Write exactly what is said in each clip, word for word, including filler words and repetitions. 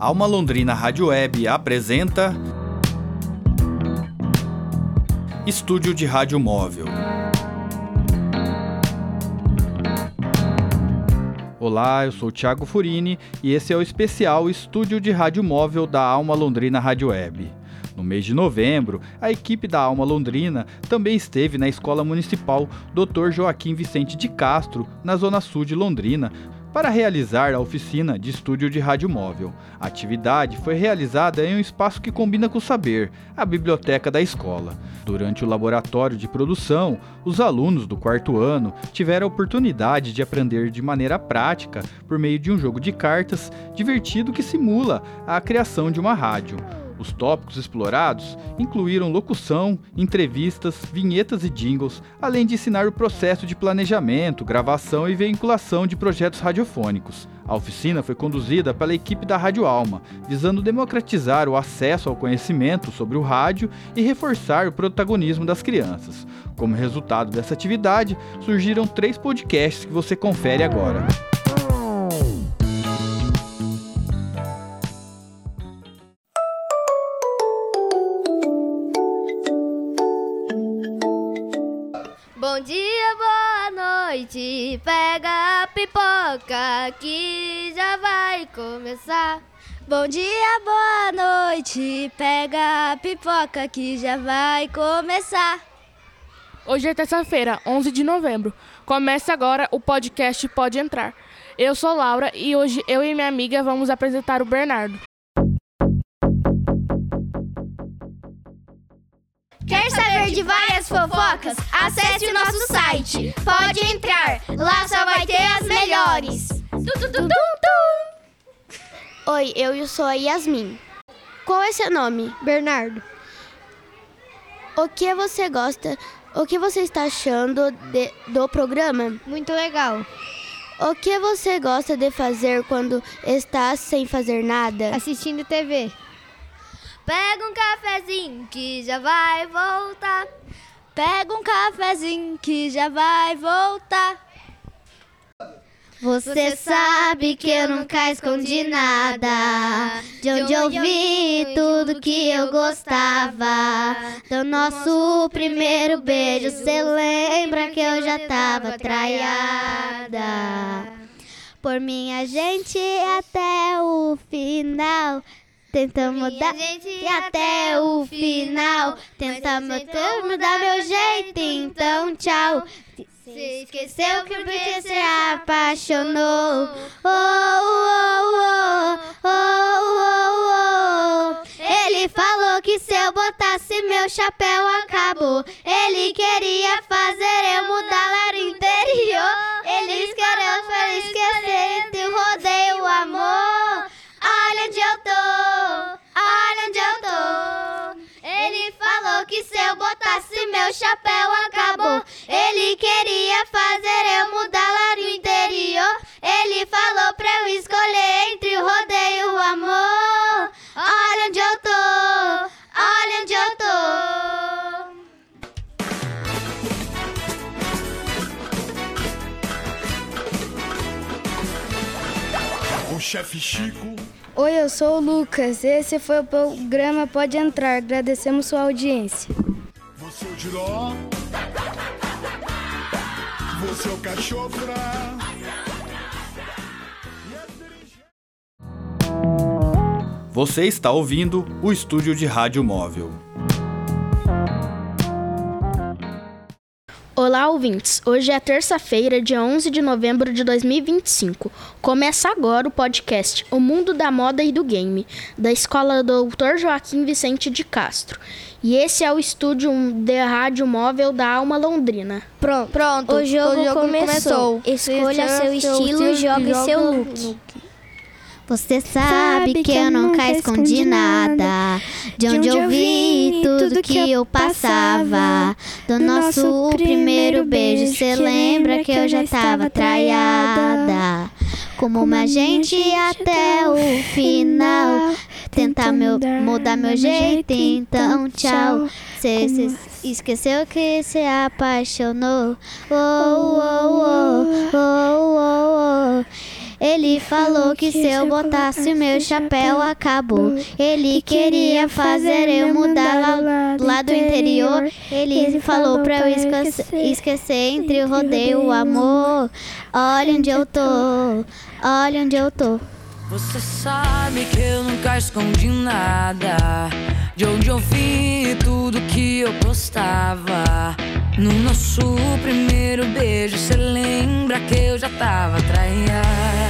Alma Londrina Rádio Web apresenta Estúdio de Rádio Móvel. Olá, eu sou o Thiago Furini e esse é o especial Estúdio de Rádio Móvel da Alma Londrina Rádio Web. No mês de novembro, a equipe da Alma Londrina também esteve na Escola Municipal doutor Joaquim Vicente de Castro, na Zona Sul de Londrina, para realizar a oficina de estúdio de rádio móvel. A atividade foi realizada em um espaço que combina com o saber, a biblioteca da escola. Durante o laboratório de produção, os alunos do quarto ano tiveram a oportunidade de aprender de maneira prática por meio de um jogo de cartas divertido que simula a criação de uma rádio. Os tópicos explorados incluíram locução, entrevistas, vinhetas e jingles, além de ensinar o processo de planejamento, gravação e veiculação de projetos radiofônicos. A oficina foi conduzida pela equipe da Rádio Alma, visando democratizar o acesso ao conhecimento sobre o rádio e reforçar o protagonismo das crianças. Como resultado dessa atividade, surgiram três podcasts que você confere agora. Bom dia, boa noite, pega a pipoca que já vai começar. Bom dia, boa noite, pega a pipoca que já vai começar. Hoje é terça-feira, onze de novembro. Começa agora o podcast Pode Entrar. Eu sou Laura e hoje eu e minha amiga vamos apresentar o Bernardo. Quer saber de várias fofocas? Acesse o nosso site. Pode entrar, lá só vai ter as melhores. Tum, tum, tum, tum. Oi, eu sou a Yasmin. Qual é seu nome? Bernardo. O que você gosta? O que você está achando de, do programa? Muito legal. O que você gosta de fazer quando está sem fazer nada? Assistindo T V. Pega um cafezinho que já vai voltar. Pega um cafezinho que já vai voltar. Você sabe que eu nunca escondi nada, de onde eu vi tudo que eu gostava. Do nosso primeiro beijo, cê lembra que eu já tava traiada. Por minha gente até o final. Tentamos mudar gente até o final. Tentamos mudar meu jeito, então tchau. Você esqueceu que porque se apaixonou. Oh, oh, oh, oh, oh, oh. Ele falou que se eu botasse meu chapéu acabou. Ele queria fazer eu mudar lá no interior. Eles querem pra esquecer e rodeio o amor. Olha onde eu tô, olha onde eu tô. Ele falou que se eu botasse meu chapéu acabou. Ele queria fazer eu mudar lá no interior. Ele falou pra eu escolher entre o rodeio e o amor. Olha onde eu tô, olha onde eu tô. O chefe Chico. Oi, eu sou o Lucas. Esse foi o programa Pode Entrar. Agradecemos sua audiência. Você é o Diró. Você é o Cachofra. Você está ouvindo o Estúdio de Rádio Móvel. Olá, ouvintes! Hoje é terça-feira, dia onze de novembro de dois mil e vinte e cinco. Começa agora o podcast O Mundo da Moda e do Game, da Escola doutor Joaquim Vicente de Castro. E esse é o estúdio de rádio móvel da Alma Londrina. Pronto, Pronto, o jogo, o jogo começou. começou. Escolha seu estilo e jogue seu look. Você sabe que eu nunca escondi nada, de onde eu vi tudo que eu passava. Do nosso primeiro beijo, cê lembra que eu já tava traiada. Como uma gente até o final. Tentar meu, mudar meu jeito, então tchau. Cê, cê esqueceu que se apaixonou. Oh, oh, oh, oh, oh, oh. Ele falou que se eu botasse meu chapéu acabou. Ele queria fazer eu mudar lá, lá do interior. Ele falou pra eu esquecer, esquecer entre o rodeio e o amor. Olha onde eu tô, olha onde eu tô. Você sabe que eu nunca escondi nada, de onde eu vim e tudo que eu gostava. No nosso primeiro beijo, cê lembra que eu já tava traída.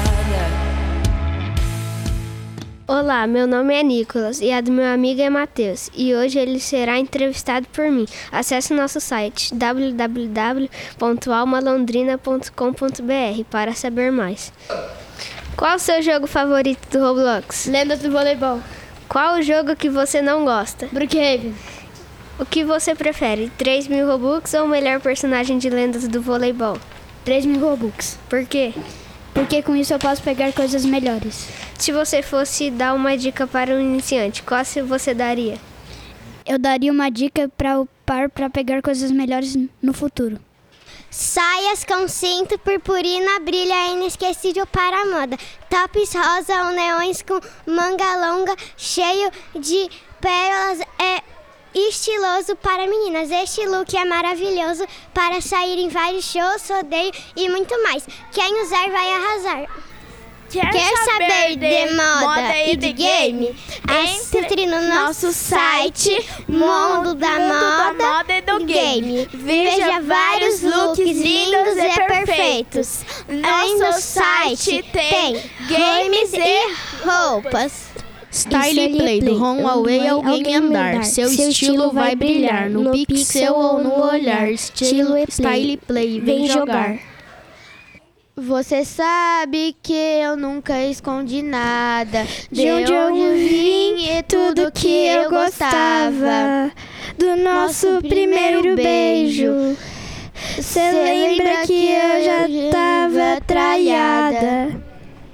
Olá, meu nome é Nicolas e a do meu amigo é Matheus. E hoje ele será entrevistado por mim. Acesse nosso site w w w ponto alma londrina ponto com ponto b r para saber mais. Qual o seu jogo favorito do Roblox? Lendas do voleibol. Qual o jogo que você não gosta? Brookhaven. O que você prefere, três mil Robux ou o melhor personagem de Lendas do voleibol? três mil Robux. Por quê? Porque com isso eu posso pegar coisas melhores. Se você fosse dar uma dica para um iniciante, qual você daria? Eu daria uma dica para o par para pegar coisas melhores no futuro. Saias com cinto, purpurina, brilha inesquecível para a moda. Tops rosa ou neões com manga longa, cheio de pérolas, é estiloso para meninas. Este look é maravilhoso para sair em vários shows, rodeio e muito mais. Quem usar vai arrasar. Quer, Quer saber, saber de, de moda, moda e de game? Entre no nosso site Mundo da Moda, da moda e do Game. Veja vários looks lindos e perfeitos. Nosso site tem games e roupas. Style Play, do Runway alguém andar. Seu estilo vai brilhar no pixel ou no olhar. Estilo Style Play, vem jogar. Você sabe que eu nunca escondi nada de, de onde eu vim e tudo que eu gostava. Do nosso primeiro beijo, cê lembra que eu já tava traiada.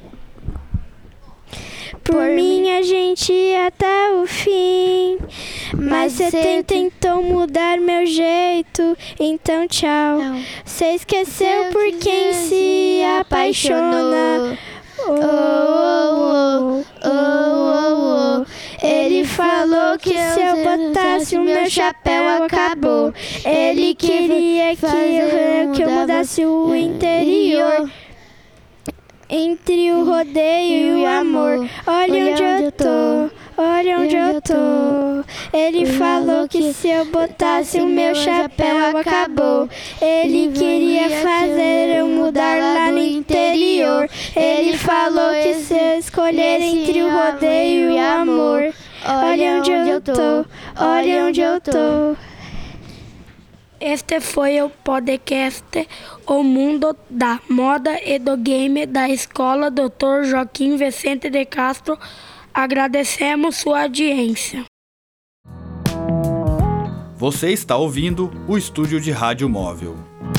Por mim a gente ia até o fim, mas você tentou mudar meu jeito, então tchau. Você esqueceu por quem se apaixona. Oh, oh, oh, oh, oh. Ele falou que se eu botasse o meu chapéu acabou. Ele queria que eu, que eu mudasse o interior. Entre o rodeio e o amor, olha onde eu tô, olha onde eu tô. Ele falou que se eu botasse o meu chapéu acabou. Ele queria fazer eu mudar lá no interior. Ele falou que se eu escolher entre o rodeio e o amor, olha onde eu tô, olha onde eu tô. Este foi o podcast O Mundo da Moda e do Game da Escola doutor Joaquim Vicente de Castro. Agradecemos sua audiência. Você está ouvindo o Estúdio de Rádio Móvel.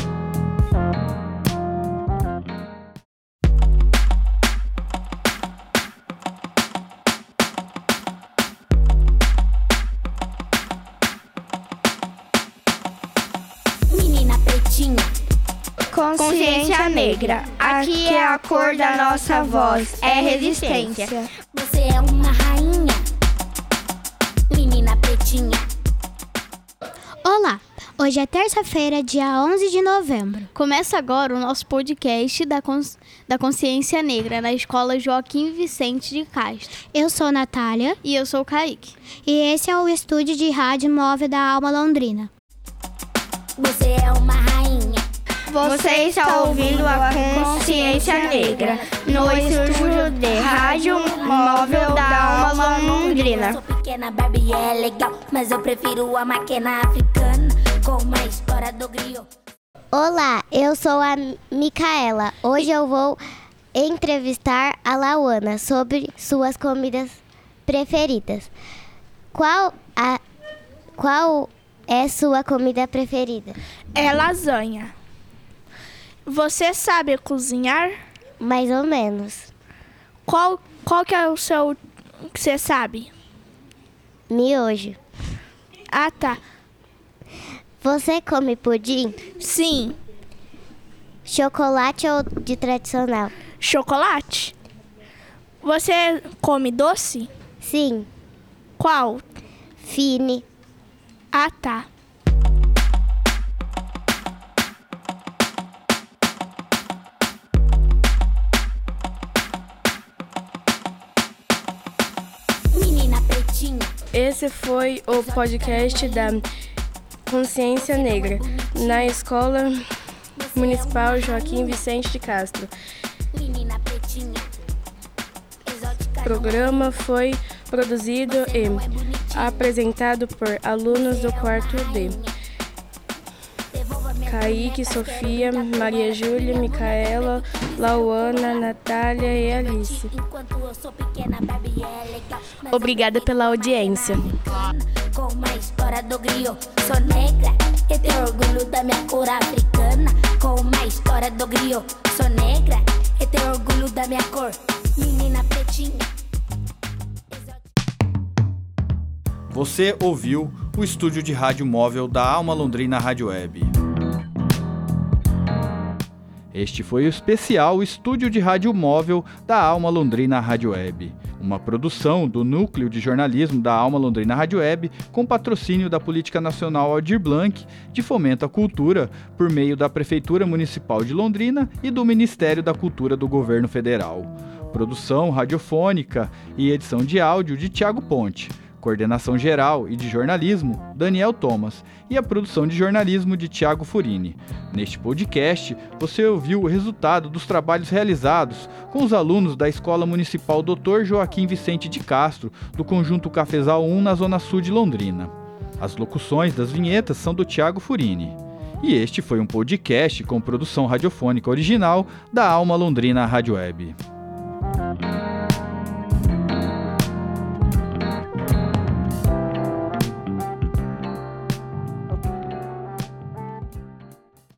Consciência negra, aqui é a cor da nossa voz, é resistência. Você é uma rainha, menina pretinha. Olá, hoje é terça-feira, dia onze de novembro. Começa agora o nosso podcast da, cons- da Consciência Negra na Escola Joaquim Vicente de Castro. Eu sou Natália. E eu sou o Kaique. E esse é o Estúdio de Rádio Móvel da Alma Londrina. Você é uma rainha. Você está ouvindo a Consciência Negra no Estúdio de Rádio Móvel da Alma Londrina. Sou pequena, Barbie é legal, mas eu prefiro a máquina africana com uma história do griot. Olá, eu sou a Micaela. Hoje eu vou entrevistar a Lauana sobre suas comidas preferidas. Qual, a, qual é sua comida preferida? É lasanha. Você sabe cozinhar? Mais ou menos. Qual, qual que é o seu que você sabe? Miojo. Ah, tá. Você come pudim? Sim. Chocolate ou de tradicional? Chocolate. Você come doce? Sim. Qual? Fine. Ah, tá. Menina pretinha. Esse foi o podcast da Consciência Negra, na Escola Municipal Joaquim Vicente de Castro. Menina pretinha. O programa foi produzido e apresentado por alunos do quarto D. Kaique, Sofia, Maria Júlia, Micaela, Lauana, Natália e Alice. Obrigada pela audiência. Com uma história do griot, sou negra e tenho orgulho da minha cor africana. Com uma história do griot, sou negra e tenho orgulho da minha cor. Menina pretinha. Você ouviu o estúdio de rádio móvel da Alma Londrina Rádio Web. Este foi o especial Estúdio de Rádio Móvel da Alma Londrina Rádio Web, uma produção do Núcleo de Jornalismo da Alma Londrina Rádio Web, com patrocínio da Política Nacional Aldir Blanc de Fomento à Cultura, por meio da Prefeitura Municipal de Londrina e do Ministério da Cultura do Governo Federal. Produção radiofônica e edição de áudio de Tiago Ponte. Coordenação geral e de jornalismo, Daniel Thomas, e a produção de jornalismo de Tiago Furini. Neste podcast, você ouviu o resultado dos trabalhos realizados com os alunos da Escola Municipal doutor Joaquim Vicente de Castro, do Conjunto Cafezal um, na Zona Sul de Londrina. As locuções das vinhetas são do Tiago Furini. E este foi um podcast com produção radiofônica original da Alma Londrina Rádio Web.